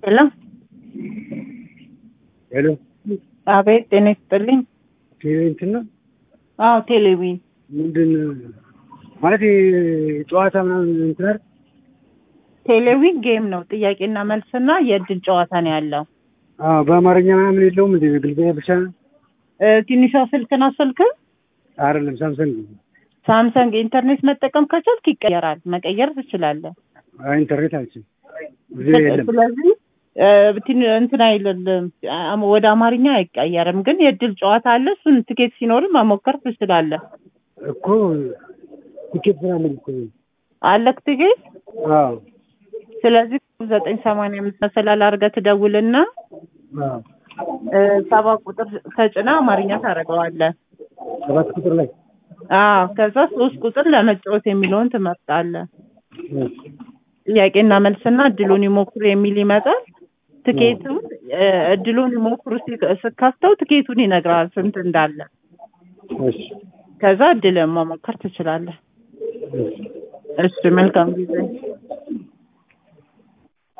ሄሎ ሄሎ አቤት፣ ጤና ይስጥልኝ። ቴሌቪዥን ነው? አዎ ቴሌቪዥን። ምንድን ማለት ጨዋታ ምናምን እንትን አይደል? ቴሌቪዥን ጌም ነው። ጥያቄና መልስና የእድል ጨዋታ ነው ያለው። አዎ በአማርኛ ምናምን የለውም እንዴ? በእንግሊዝኛ ብቻ ነው? ትንሿ ስልክና ስልክ አይደለም ሳምሰንግ። ሳምሰንግ ኢንተርኔት መጠቀም ከቻልክ ይቀየራል፣ መቀየር ትችላለህ። ኢንተርኔት አልችልም እዚህ የለም። ስለዚህ እንትን አይደለም፣ ወደ አማርኛ አይቀየርም። ግን የእድል ጨዋታ አለ። እሱን ትኬት ሲኖር መሞከር ትችላለህ እኮ። ትኬት ምናምን እኮ አለክ ትኬት? አዎ። ስለዚህ 985 መሰላል አድርገህ ትደውልና 7 ቁጥር ተጭና አማርኛ ታደርገዋለህ። 7 ቁጥር ላይ ከዛ 3 ቁጥር ለመጫወት የሚለውን ትመርጣለህ። ጥያቄና መልስና እድሉን ይሞክሩ የሚል ይመጣል። ትኬቱን እድሉን ይሞክሩ ስከፍተው ትኬቱን ይነግራል ስንት እንዳለ። ከዛ እድልን መሞከር ትችላለህ። እሺ መልካም ጊዜ።